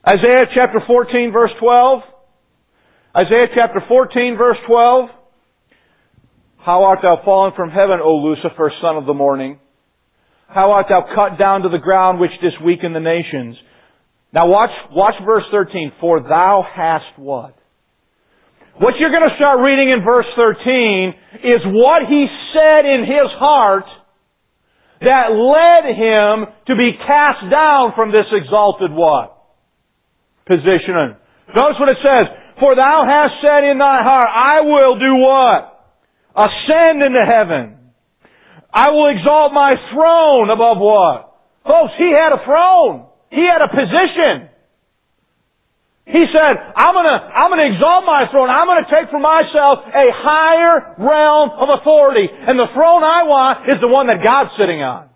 Isaiah chapter fourteen verse twelve. Isaiah chapter fourteen verse twelve. How art thou fallen from heaven, O Lucifer, son of the morning? How art thou cut down to the ground, which didst weaken the nations? Now watch, watch verse thirteen. For thou hast what? What you're going to start reading in verse thirteen is what he said in his heart that led him to be cast down from this exalted what? Position. Notice what it says. For thou hast said in thy heart, I will do what? Ascend into heaven. I will exalt my throne above what? Folks, he had a throne. He had a position. He said, I'm gonna, I'm gonna exalt my throne. I'm gonna take for myself a higher realm of authority. And the throne I want is the one that God's sitting on.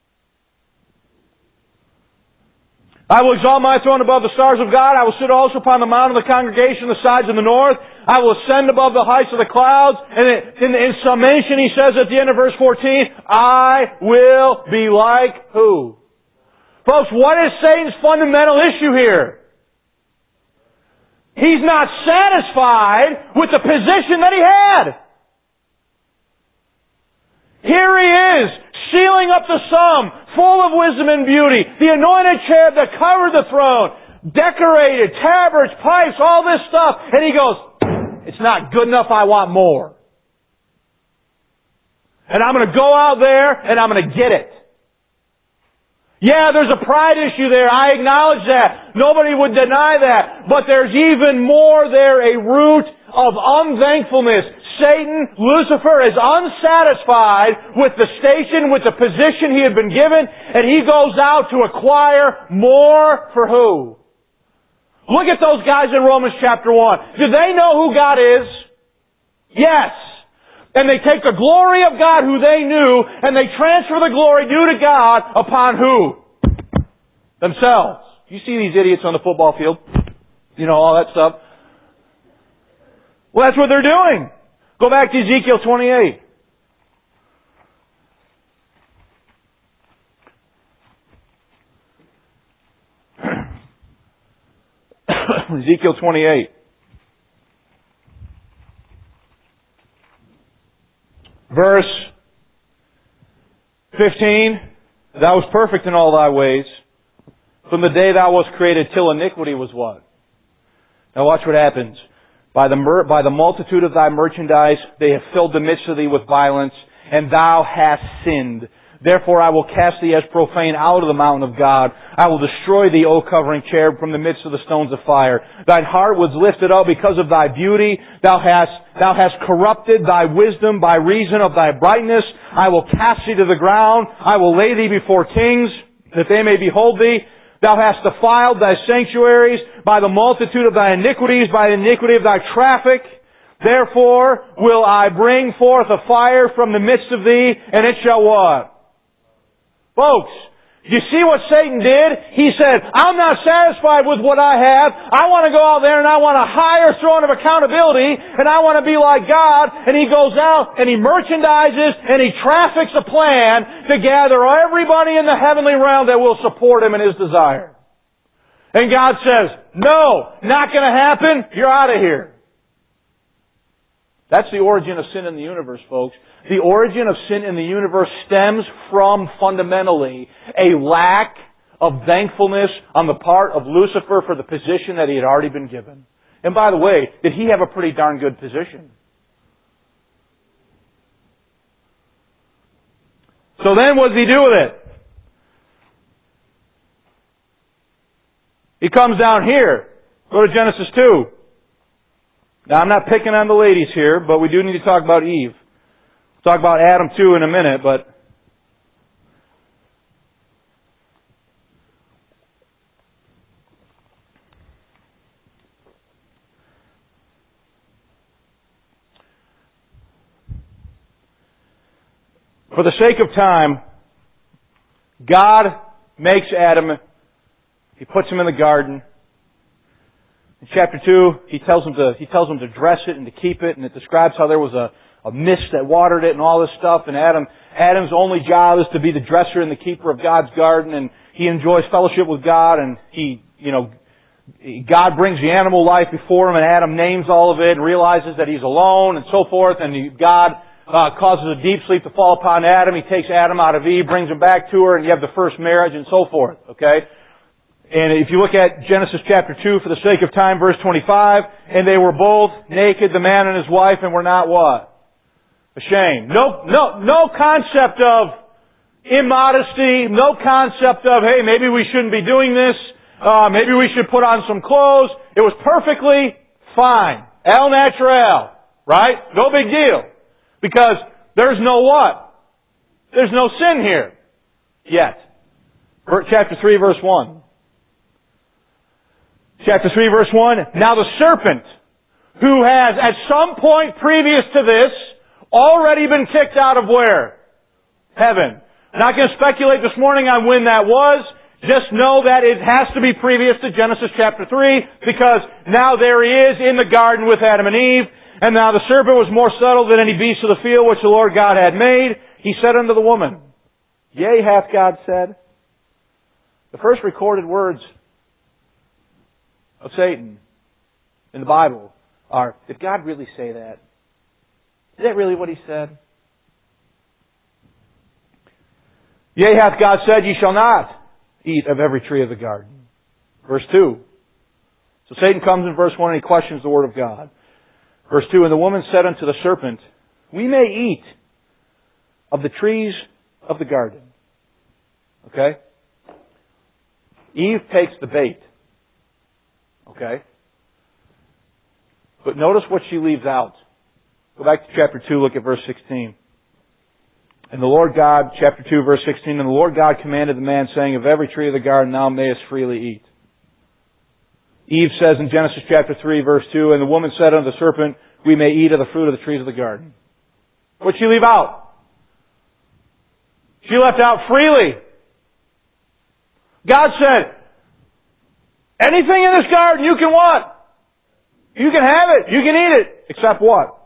I will exalt my throne above the stars of God. I will sit also upon the mount of the congregation, the sides of the north. I will ascend above the heights of the clouds. And in, in summation, he says at the end of verse fourteen, I will be like who? Folks, what is Satan's fundamental issue here? He's not satisfied with the position that he had. Here he is, sealing up the sum, full of wisdom and beauty, the anointed cherub that covered the throne, decorated, tabrets, pipes, all this stuff. And he goes, it's not good enough, I want more. And I'm going to go out there and I'm going to get it. Yeah, there's a pride issue there. I acknowledge that. Nobody would deny that. But there's even more there, a root of unthankfulness. Satan, Lucifer, is unsatisfied with the station, with the position he had been given, and he goes out to acquire more for who? Look at those guys in Romans chapter one. Do they know who God is? Yes. And they take the glory of God who they knew, and they transfer the glory due to God upon who? Themselves. You see these idiots on the football field? You know, all that stuff. Well, that's what they're doing. Go back to Ezekiel twenty-eight. Ezekiel twenty-eight. Verse fifteen. Thou wast perfect in all thy ways, from the day thou wast created till iniquity was what? Now watch what happens. By the, mer- by the multitude of thy merchandise, they have filled the midst of thee with violence, and thou hast sinned. Therefore I will cast thee as profane out of the mountain of God. I will destroy thee, O covering cherub, from the midst of the stones of fire. Thine heart was lifted up because of thy beauty. Thou hast, thou hast corrupted thy wisdom by reason of thy brightness. I will cast thee to the ground. I will lay thee before kings, that they may behold thee. Thou hast defiled thy sanctuaries by the multitude of thy iniquities, by the iniquity of thy traffic. Therefore will I bring forth a fire from the midst of thee, and it shall what? Folks, you see what Satan did? He said, I'm not satisfied with what I have. I want to go out there and I want a higher throne of accountability, and I want to be like God. And he goes out and he merchandises and he traffics a plan to gather everybody in the heavenly realm that will support him in his desire. And God says, no, not going to happen. You're out of here. That's the origin of sin in the universe, folks. The origin of sin in the universe stems from, fundamentally, a lack of thankfulness on the part of Lucifer for the position that he had already been given. And by the way, did he have a pretty darn good position? So then what does he do with it? He comes down here. Go to Genesis two. Now I'm not picking on the ladies here, but we do need to talk about Eve. We'll talk about Adam too in a minute, but for the sake of time, God makes Adam, He puts him in the garden. In chapter two, He tells him to, He tells him to dress it and to keep it, and it describes how there was a, a mist that watered it and all this stuff, and Adam, Adam's only job is to be the dresser and the keeper of God's garden, and he enjoys fellowship with God, and he, you know, God brings the animal life before him, and Adam names all of it and realizes that he's alone and so forth, and God uh, causes a deep sleep to fall upon Adam. He takes Adam out of Eve, brings him back to her, and you have the first marriage and so forth, okay? And if you look at Genesis chapter two, for the sake of time, verse twenty-five, and they were both naked, the man and his wife, and were not what? Ashamed. No, no, no concept of immodesty, no concept of, hey, maybe we shouldn't be doing this, uh, maybe we should put on some clothes. It was perfectly fine. Al natural. Right? No big deal. Because there's no what? There's no sin here. Yet. Chapter three, verse one. Chapter three, verse one. Now the serpent, who has at some point previous to this already been kicked out of where? Heaven. I'm not going to speculate this morning on when that was. Just know that it has to be previous to Genesis chapter three, because now there he is in the garden with Adam and Eve. And now the serpent was more subtle than any beast of the field which the Lord God had made. He said unto the woman, Yea, hath God said. The first recorded words of Satan in the Bible are, did God really say that? Is that really what he said? Yea, hath God said, Ye shall not eat of every tree of the garden. Verse two. So Satan comes in verse one and he questions the Word of God. Verse two, And the woman said unto the serpent, We may eat of the trees of the garden. Okay? Eve takes the bait. Okay? But notice what she leaves out. Go back to chapter two, look at verse sixteen. And the Lord God, chapter two, verse sixteen, And the Lord God commanded the man, saying, Of every tree of the garden thou mayest freely eat. Eve says in Genesis chapter three, verse two, And the woman said unto the serpent, We may eat of the fruit of the trees of the garden. What'd she leave out? She left out freely. God said, anything in this garden you can what? You can have it. You can eat it. Except what?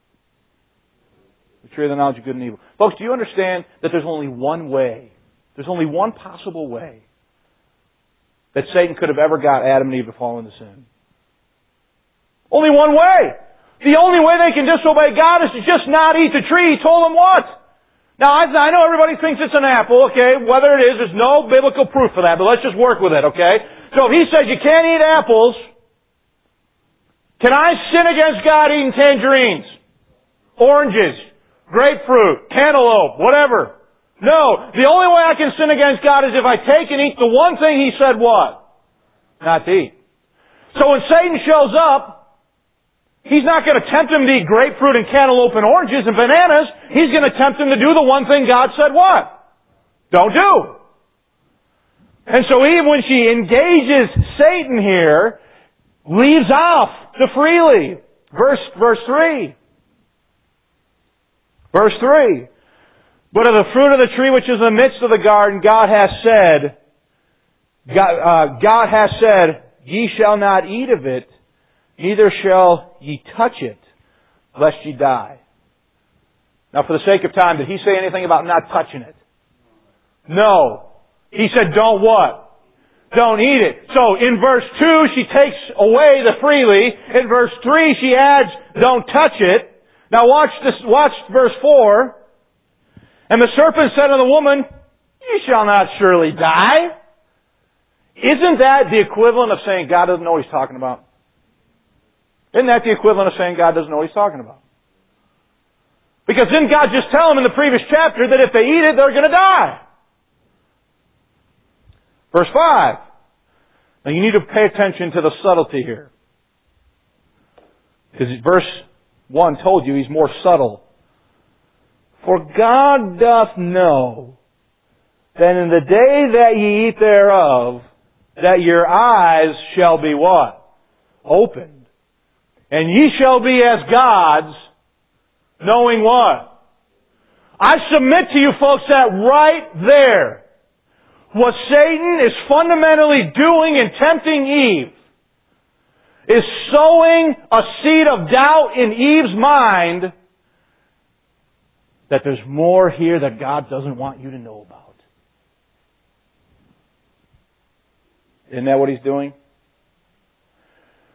The tree of the knowledge of good and evil. Folks, do you understand that there's only one way, there's only one possible way that Satan could have ever got Adam and Eve to fall into sin? Only one way. The only way they can disobey God is to just not eat the tree. He told them what? Now, I, I know everybody thinks it's an apple, okay? Whether it is, there's no biblical proof for that, but let's just work with it, okay? So if he says you can't eat apples, can I sin against God eating tangerines, oranges, grapefruit, cantaloupe, whatever? No. The only way I can sin against God is if I take and eat the one thing He said what? Not to eat. So when Satan shows up, he's not going to tempt him to eat grapefruit and cantaloupe and oranges and bananas. He's going to tempt him to do the one thing God said what? Don't do. And so even when she engages Satan here, leaves off the freely. Verse, verse three. Verse three. But of the fruit of the tree which is in the midst of the garden, God hath said, God, uh, God hath said, Ye shall not eat of it, neither shall ye touch it, lest ye die. Now for the sake of time, did He say anything about not touching it? No. He said, don't what? Don't eat it. So in verse two, she takes away the freely. In verse three, she adds, don't touch it. Now watch this, watch verse four. And the serpent said to the woman, You shall not surely die. Isn't that the equivalent of saying God doesn't know what He's talking about? Isn't that the equivalent of saying God doesn't know what He's talking about? Because didn't God just tell them in the previous chapter that if they eat it, they're going to die? Verse five. Now you need to pay attention to the subtlety here. Because verse one told you He's more subtle. For God doth know that in the day that ye eat thereof, that your eyes shall be what? Opened. And ye shall be as gods, knowing what? I submit to you folks that right there, what Satan is fundamentally doing in tempting Eve is sowing a seed of doubt in Eve's mind that there's more here that God doesn't want you to know about. Isn't that what He's doing?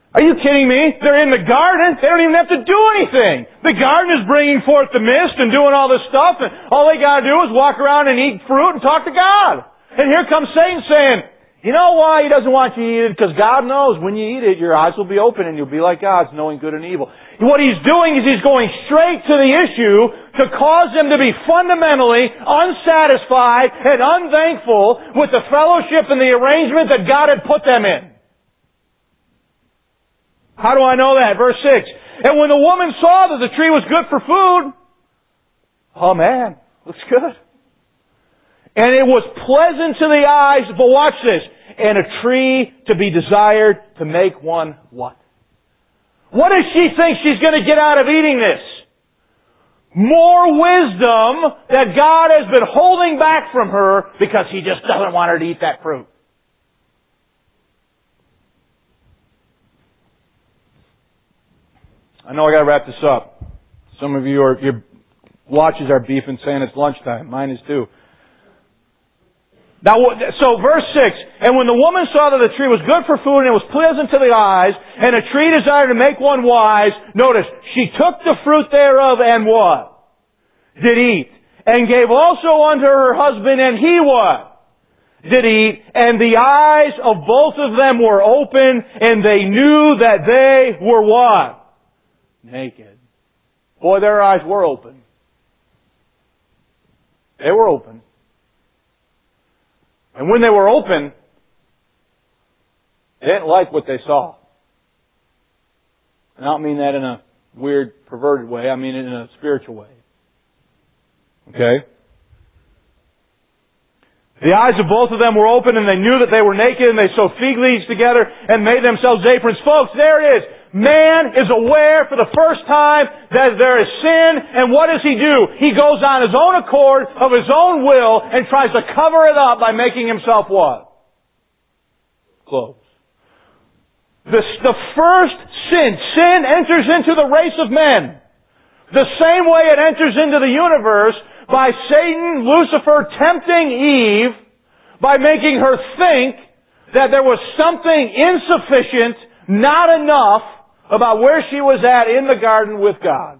Are you kidding me? They're in the garden. They don't even have to do anything. The garden is bringing forth the mist and doing all this stuff, and all they got to do is walk around and eat fruit and talk to God. And here comes Satan saying, you know why He doesn't want you to eat it? Because God knows when you eat it, your eyes will be open and you'll be like God, knowing good and evil. What He's doing is He's going straight to the issue to cause them to be fundamentally unsatisfied and unthankful with the fellowship and the arrangement that God had put them in. How do I know that? Verse six. And when the woman saw that the tree was good for food, oh man, looks good. And it was pleasant to the eyes, but watch this, and a tree to be desired to make one what? What does she think she's going to get out of eating this? More wisdom that God has been holding back from her because He just doesn't want her to eat that fruit. I know I got to wrap this up. Some of you are, your watches are beeping saying it's lunchtime. Mine is too. Now, so verse six, and when the woman saw that the tree was good for food and it was pleasant to the eyes, and a tree desired to make one wise, notice, she took the fruit thereof and what? Did eat. And gave also unto her husband, and he what? Did eat. And the eyes of both of them were open, and they knew that they were what? Naked. Boy, their eyes were open. They were open. And when they were open, they didn't like what they saw. And I don't mean that in a weird, perverted way. I mean it in a spiritual way. Okay? The eyes of both of them were open, and they knew that they were naked, and they sewed fig leaves together and made themselves aprons. Folks, there it is. Man is aware for the first time that there is sin, and what does he do? He goes on his own accord, of his own will, and tries to cover it up by making himself what? Clothes. The, the first sin, sin enters into the race of men. The same way it enters into the universe by Satan, Lucifer, tempting Eve by making her think that there was something insufficient, not enough, about where she was at in the garden with God.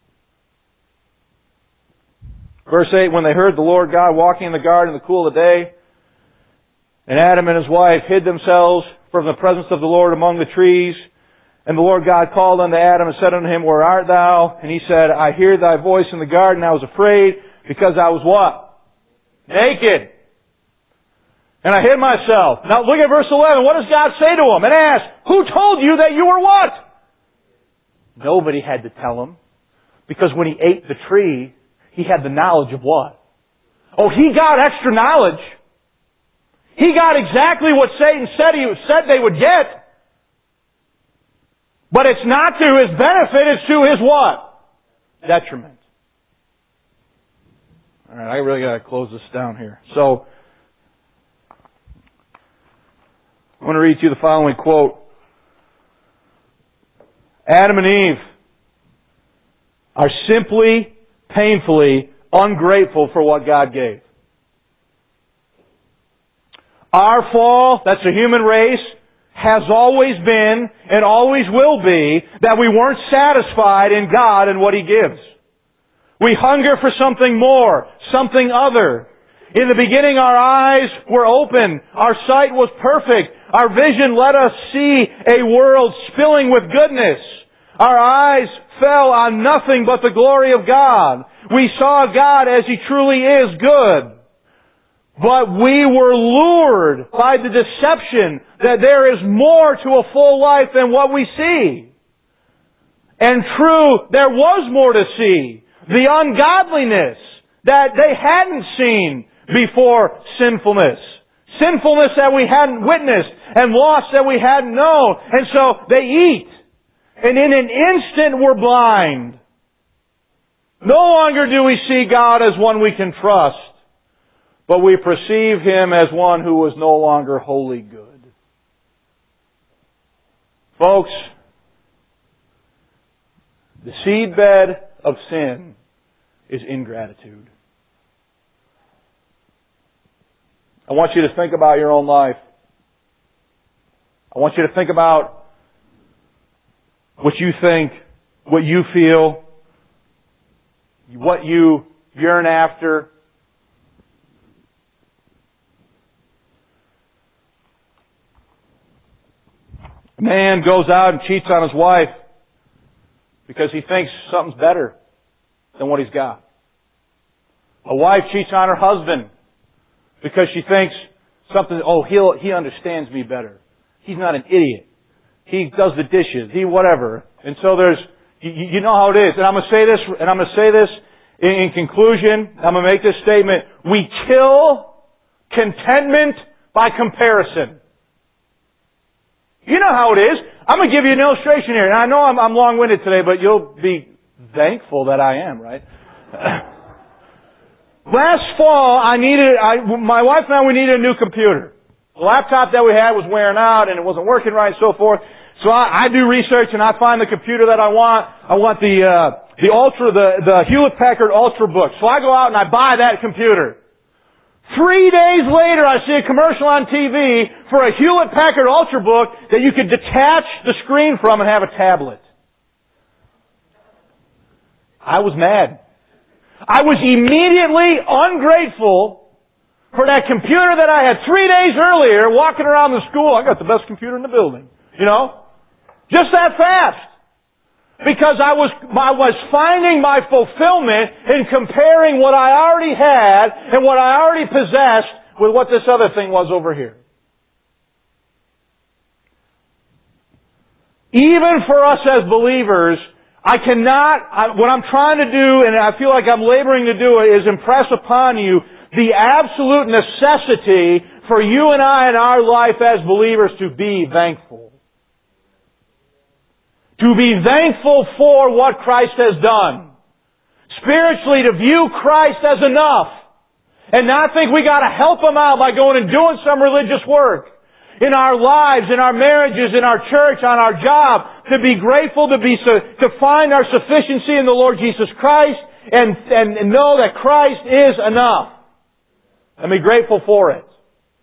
Verse eight, when they heard the Lord God walking in the garden in the cool of the day, and Adam and his wife hid themselves from the presence of the Lord among the trees, and the Lord God called unto Adam and said unto him, Where art thou? And he said, I hear thy voice in the garden. I was afraid, because I was what? Naked. And I hid myself. Now look at verse eleven. What does God say to him? And ask, Who told you that you were what? Nobody had to tell him. Because when he ate the tree, he had the knowledge of what? Oh, he got extra knowledge. He got exactly what Satan said he said they would get. But it's not to his benefit, it's to his what? Detriment. Alright, I really gotta close this down here. So, I want to read to you the following quote. Adam and Eve are simply, painfully ungrateful for what God gave. Our fall, that's the human race, has always been and always will be that we weren't satisfied in God and what He gives. We hunger for something more, something other. In the beginning our eyes were open. Our sight was perfect. Our vision let us see a world spilling with goodness. Our eyes fell on nothing but the glory of God. We saw God as He truly is good. But we were lured by the deception that there is more to a full life than what we see. And true, there was more to see. The ungodliness that they hadn't seen before sinfulness. Sinfulness that we hadn't witnessed and loss that we hadn't known. And so they eat. And in an instant we're blind. No longer do we see God as one we can trust, but we perceive Him as one who is no longer wholly good. Folks, the seedbed of sin is ingratitude. I want you to think about your own life. I want you to think about what you think, what you feel, what you yearn after. A man goes out and cheats on his wife because he thinks something's better than what he's got. A wife cheats on her husband because she thinks something, oh, he'll, he understands me better. He's not an idiot. He does the dishes. He whatever. And so there's, you, you know how it is. And I'm going to say this, and I'm going to say this in, in conclusion. I'm going to make this statement. We kill contentment by comparison. You know how it is. I'm going to give you an illustration here. And I know I'm, I'm long-winded today, but you'll be thankful that I am, right? Last fall, I needed, I, my wife and I, we needed a new computer. The laptop that we had was wearing out and it wasn't working right and so forth. So I, I do research and I find the computer that I want. I want the, uh, the Ultra, the, the Hewlett Packard Ultrabook. So I go out and I buy that computer. Three days later, I see a commercial on T V for a Hewlett Packard Ultrabook that you could detach the screen from and have a tablet. I was mad. I was immediately ungrateful for that computer that I had three days earlier walking around the school. I got the best computer in the building. You know? Just that fast. Because I was, I was finding my fulfillment in comparing what I already had and what I already possessed with what this other thing was over here. Even for us as believers, I cannot, I, what I'm trying to do, and I feel like I'm laboring to do it, is impress upon you the absolute necessity for you and I in our life as believers to be thankful. To be thankful for what Christ has done. Spiritually, to view Christ as enough. And not think we gotta help Him out by going and doing some religious work. In our lives, in our marriages, in our church, on our job, to be grateful, to be to find our sufficiency in the Lord Jesus Christ, and, and know that Christ is enough. And be grateful for it.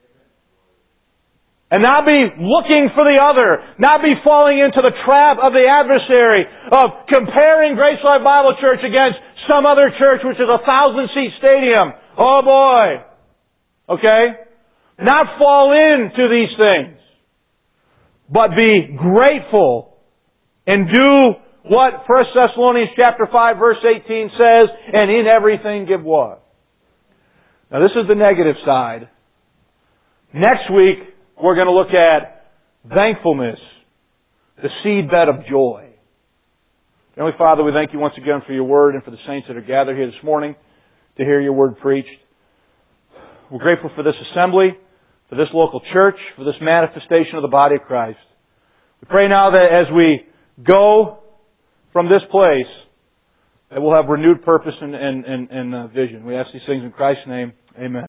And not be looking for the other. Not be falling into the trap of the adversary of comparing Grace Life Bible Church against some other church which is a thousand seat stadium. Oh boy. Okay? Not fall into these things. But be grateful and do what First Thessalonians chapter five verse eighteen says, and in everything give what? Now this is the negative side. Next week, we're going to look at thankfulness, the seedbed of joy. Heavenly Father, we thank You once again for Your Word and for the saints that are gathered here this morning to hear Your Word preached. We're grateful for this assembly, for this local church, for this manifestation of the body of Christ. We pray now that as we go from this place, that we'll have renewed purpose and, and, and, and uh, vision. We ask these things in Christ's name. Amen.